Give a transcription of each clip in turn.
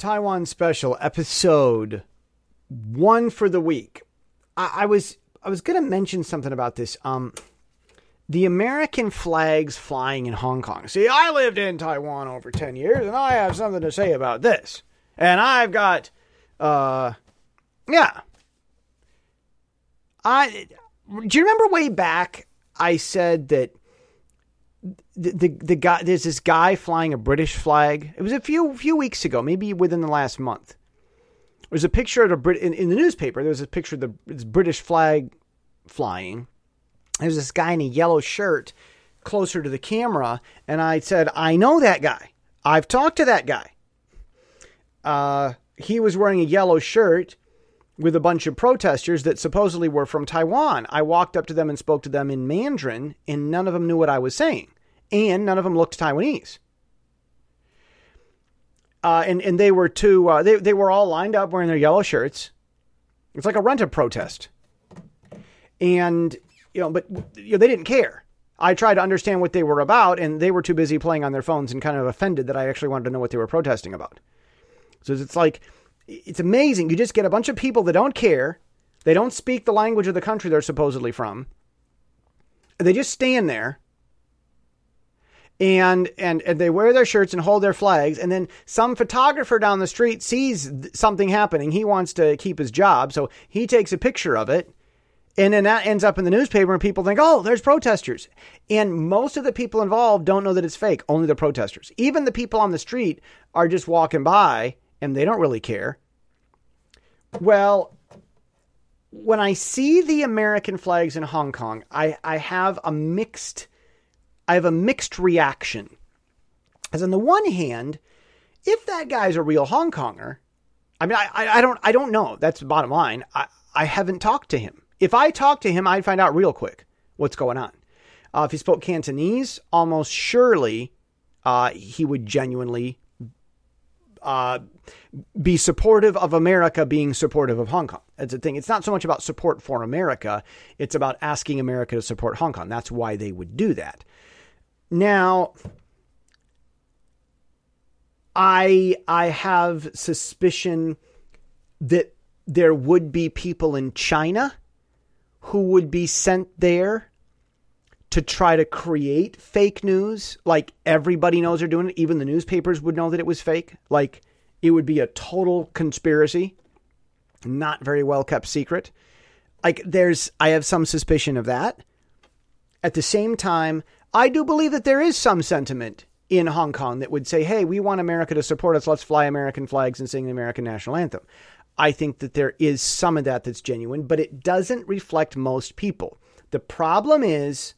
Taiwan special, episode 1 for the week. I was going to mention something about this. The American flags flying in Hong Kong. See, I lived in Taiwan over 10 years, and I have something to say about this. And I've got, do you remember way back I said that the guy, there's this guy flying a British flag. It was a few weeks ago, maybe within the last month. There's a picture of in the newspaper. There was a picture of this British flag flying. There's this guy in a yellow shirt closer to the camera. And I said, I know that guy. I've talked to that guy. He was wearing a yellow shirt with a bunch of protesters that supposedly were from Taiwan. I walked up to them and spoke to them in Mandarin, and none of them knew what I was saying. And none of them looked Taiwanese. And they were they were all lined up wearing their yellow shirts. It's like a rent-a protest. And, but they didn't care. I tried to understand what they were about, and they were too busy playing on their phones and kind of offended that I actually wanted to know what they were protesting about. So it's like, it's amazing. You just get a bunch of people that don't care. They don't speak the language of the country they're supposedly from. They just stand there. And they wear their shirts and hold their flags. And then some photographer down the street sees something happening. He wants to keep his job. So he takes a picture of it. And then that ends up in the newspaper and people think, oh, there's protesters. And most of the people involved don't know that it's fake. Only the protesters. Even the people on the street are just walking by and they don't really care. Well, when I see the American flags in Hong Kong, I have a mixed reaction. As on the one hand, if that guy's a real Hong Konger, I mean, I don't know. That's the bottom line. I haven't talked to him. If I talked to him, I'd find out real quick what's going on. If he spoke Cantonese, almost surely he would genuinely be supportive of America being supportive of Hong Kong. That's the thing. It's not so much about support for America. It's about asking America to support Hong Kong. That's why they would do that. Now, I have suspicion that there would be people in China who would be sent there to try to create fake news. Like everybody knows they're doing it. Even the newspapers would know that it was fake. Like it would be a total conspiracy, not very well kept secret. Like I have some suspicion of that. At the same time, I do believe that there is some sentiment in Hong Kong that would say, hey, we want America to support us. Let's fly American flags and sing the American national anthem. I think that there is some of that that's genuine, but it doesn't reflect most people. The problem is,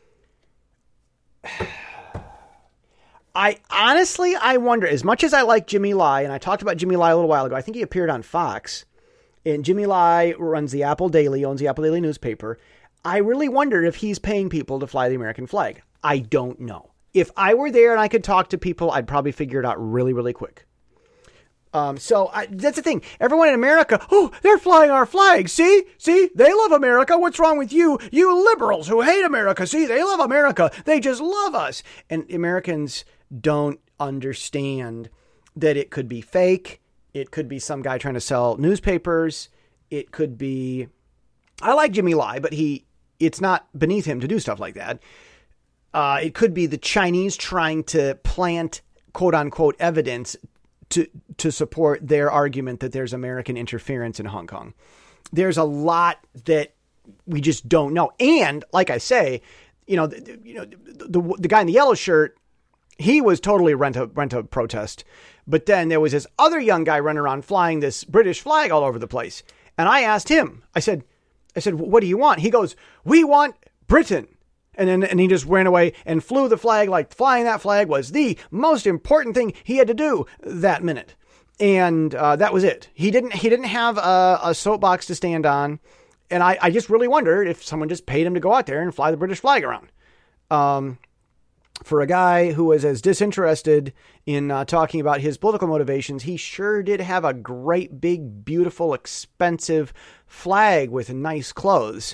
I wonder, as much as I like Jimmy Lai, and I talked about Jimmy Lai a little while ago, I think he appeared on Fox, and Jimmy Lai runs the Apple Daily, owns the Apple Daily newspaper. I really wonder if he's paying people to fly the American flag. I don't know. If I were there and I could talk to people, I'd probably figure it out really, really quick. That's the thing. Everyone in America, oh, they're flying our flag. See, they love America. What's wrong with you? You liberals who hate America. See, they love America. They just love us. And Americans don't understand that it could be fake. It could be some guy trying to sell newspapers. It could be, I like Jimmy Lai, but it's not beneath him to do stuff like that. It could be the Chinese trying to plant quote unquote evidence to support their argument that there's American interference in Hong Kong. There's a lot that we just don't know. And like I say, the guy in the yellow shirt, he was totally rent a protest. But then there was this other young guy running around flying this British flag all over the place. And I asked him, I said, what do you want? He goes, we want Britain. And he just ran away and flew the flag like flying that flag was the most important thing he had to do that minute. And that was it. He didn't have a soapbox to stand on. And I just really wondered if someone just paid him to go out there and fly the British flag around. For a guy who was as disinterested in talking about his political motivations, he sure did have a great, big, beautiful, expensive flag with nice clothes.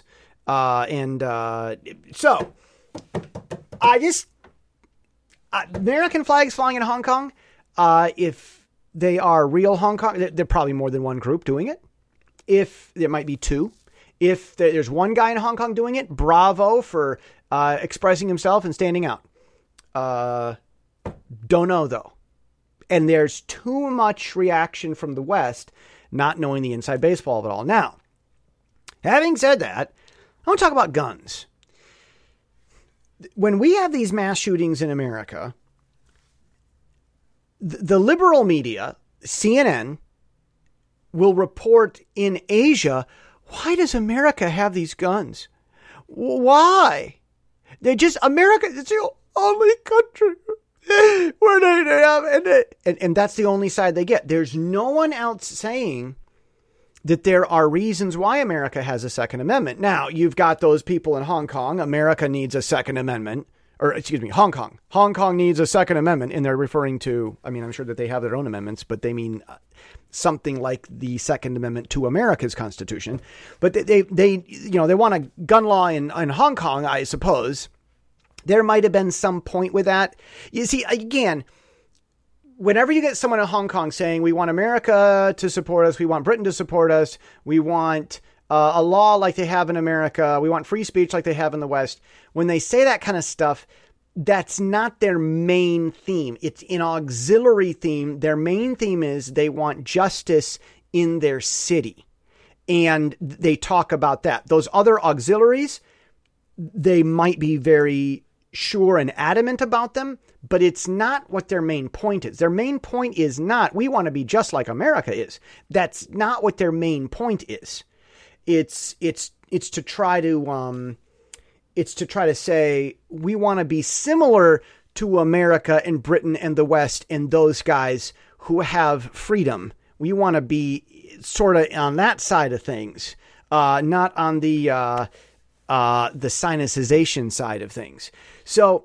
So American flags flying in Hong Kong, if they are real Hong Kong, there are probably more than one group doing it. If there might be two. If there's one guy in Hong Kong doing it, bravo for expressing himself and standing out. Don't know, though. And there's too much reaction from the West not knowing the inside baseball of it all. Now, having said that, I want to talk about guns. When we have these mass shootings in America, the liberal media, CNN, will report in Asia, why does America have these guns? Why? America is the only country where they have, and that's the only side they get. There's no one else saying that there are reasons why America has a Second Amendment. Now, you've got those people in Hong Kong. America needs a Second Amendment. Or, excuse me, Hong Kong. Hong Kong needs a Second Amendment. And they're referring to, I mean, I'm sure that they have their own amendments, but they mean something like the Second Amendment to America's Constitution. But they want a gun law in Hong Kong, I suppose. There might have been some point with that. You see, again, whenever you get someone in Hong Kong saying, we want America to support us, we want Britain to support us, we want a law like they have in America, we want free speech like they have in the West, when they say that kind of stuff, that's not their main theme. It's an auxiliary theme. Their main theme is they want justice in their city. And they talk about that. Those other auxiliaries, they might be very sure and adamant about them, but it's not what their main point is. Their main point is not, we want to be just like America is. That's not what their main point is. It's to try to say we want to be similar to America and Britain and the West and those guys who have freedom. We want to be sort of on that side of things, not on the sinicization side of things. So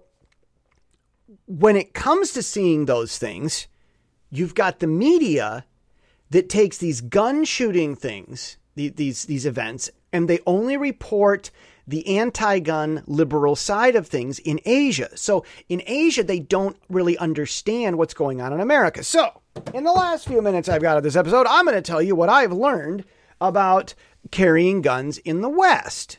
when it comes to seeing those things, you've got the media that takes these gun shooting things, these events, and they only report the anti-gun liberal side of things in Asia. So in Asia, they don't really understand what's going on in America. So in the last few minutes I've got of this episode, I'm going to tell you what I've learned about carrying guns in the West.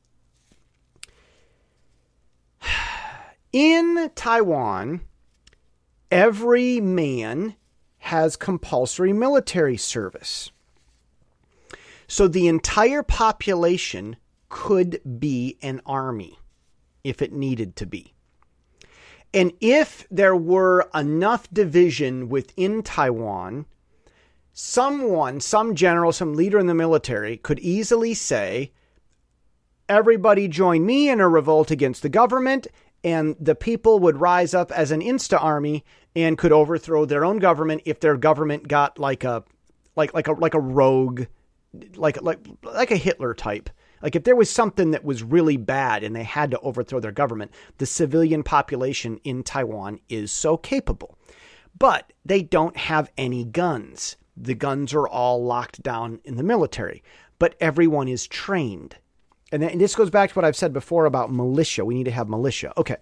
In Taiwan, every man has compulsory military service. So the entire population could be an army if it needed to be. And if there were enough division within Taiwan, some general, some leader in the military could easily say, everybody join me in a revolt against the government, and the people would rise up as an insta-army and could overthrow their own government if their government got like a rogue, like a Hitler type. Like if there was something that was really bad and they had to overthrow their government, the civilian population in Taiwan is so capable. But they don't have any guns. The guns are all locked down in the military, but everyone is trained. And this goes back to what I've said before about militia. We need to have militia. Okay.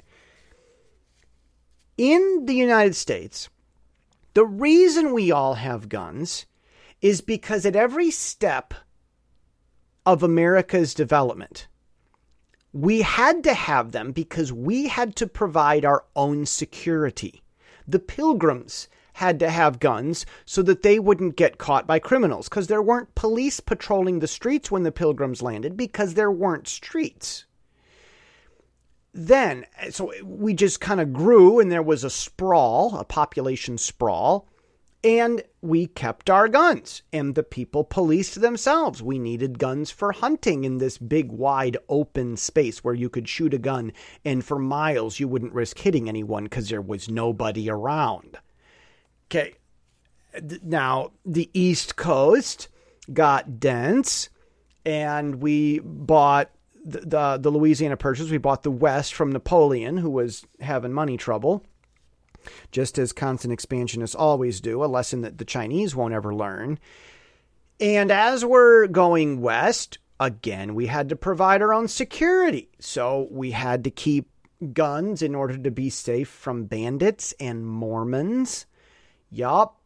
In the United States, the reason we all have guns is because at every step of America's development, we had to have them because we had to provide our own security. The Pilgrims had to have guns so that they wouldn't get caught by criminals because there weren't police patrolling the streets when the Pilgrims landed because there weren't streets. Then, so we just kind of grew and there was a sprawl, a population sprawl, and we kept our guns and the people policed themselves. We needed guns for hunting in this big, wide, open space where you could shoot a gun and for miles you wouldn't risk hitting anyone because there was nobody around. Okay, now the East Coast got dense and we bought the Louisiana Purchase. We bought the West from Napoleon, who was having money trouble, just as constant expansionists always do, a lesson that the Chinese won't ever learn. And as we're going west, again, we had to provide our own security. So we had to keep guns in order to be safe from bandits and Mormons. Yup,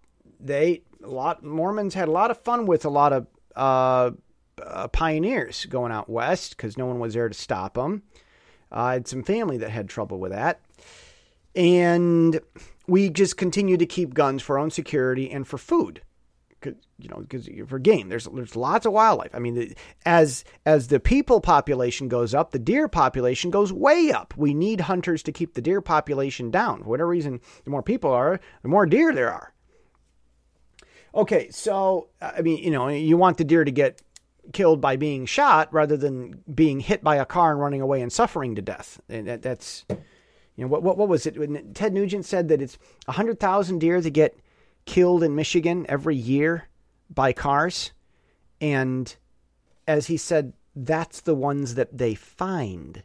Mormons had a lot of fun with a lot of pioneers going out west because no one was there to stop them. I had some family that had trouble with that. And we just continue to keep guns for our own security and for food. Because for game, there's lots of wildlife. I mean, as the people population goes up, the deer population goes way up. We need hunters to keep the deer population down. For whatever reason, the more people are, the more deer there are. Okay, so I mean, you want the deer to get killed by being shot rather than being hit by a car and running away and suffering to death. And that's, what was it? When Ted Nugent said that it's 100,000 deer that get killed in Michigan every year by cars. And as he said, that's the ones that they find.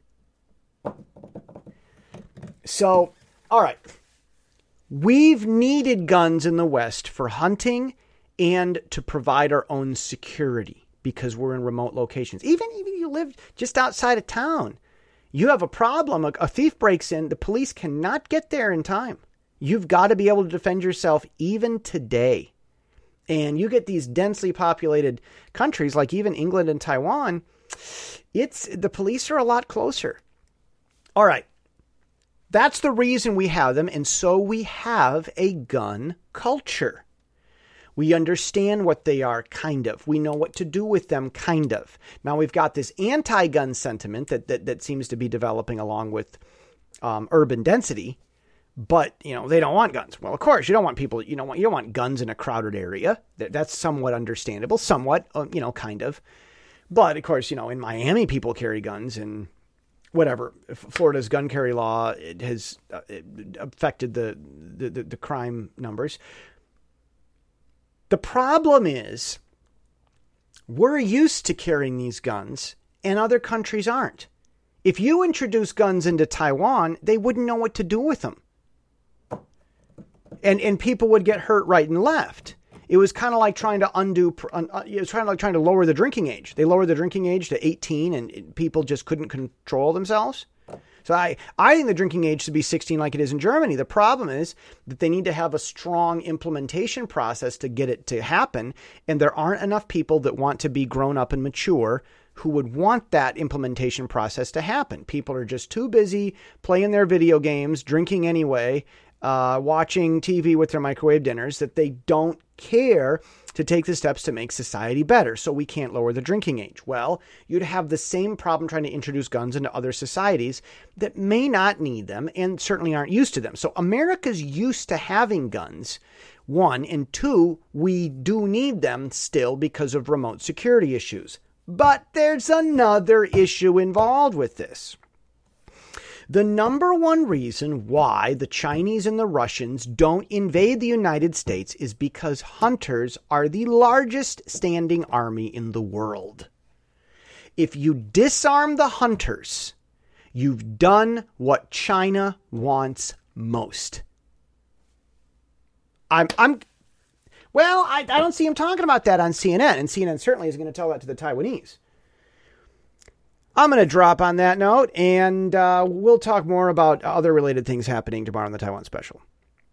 So, all right. We've needed guns in the West for hunting and to provide our own security because we're in remote locations. Even you live just outside of town, you have a problem. A thief breaks in, the police cannot get there in time. You've got to be able to defend yourself even today. And you get these densely populated countries like even England and Taiwan, the police are a lot closer. All right. That's the reason we have them. And so we have a gun culture. We understand what they are, kind of. We know what to do with them, kind of. Now we've got this anti-gun sentiment that seems to be developing along with urban density. But, they don't want guns. Well, of course, you don't want guns in a crowded area. That's somewhat understandable, kind of. But, of course, in Miami, people carry guns and whatever. Florida's gun carry law, it has affected the crime numbers. The problem is we're used to carrying these guns and other countries aren't. If you introduce guns into Taiwan, they wouldn't know what to do with them. And people would get hurt right and left. It was kind of like trying to trying to lower the drinking age. They lowered the drinking age to 18 and people just couldn't control themselves. So I think the drinking age should be 16 like it is in Germany. The problem is that they need to have a strong implementation process to get it to happen. And there aren't enough people that want to be grown up and mature who would want that implementation process to happen. People are just too busy playing their video games, drinking anyway, watching TV with their microwave dinners, that they don't care to take the steps to make society better. So we can't lower the drinking age. Well, you'd have the same problem trying to introduce guns into other societies that may not need them and certainly aren't used to them. So America's used to having guns, one, and two, we do need them still because of remote security issues. But there's another issue involved with this. The number one reason why the Chinese and the Russians don't invade the United States is because hunters are the largest standing army in the world. If you disarm the hunters, you've done what China wants most. I don't see him talking about that on CNN, and CNN certainly is going to tell that to the Taiwanese. I'm going to drop on that note, and we'll talk more about other related things happening tomorrow on the Taiwan Special.